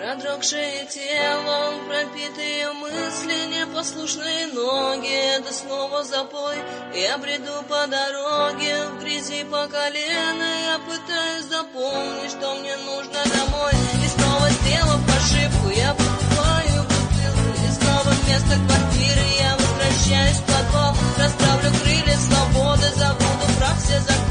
Продрогшее тело, пропитые мысли, непослушные ноги, да снова запой. Я бреду по дороге, в грязи по колено, я пытаюсь запомнить, что мне нужно домой. И снова сделав ошибку, я покупаю бутылку, и снова вместо квартиры я возвращаюсь в подвал. Расправлю крылья свободы, забуду про все законы.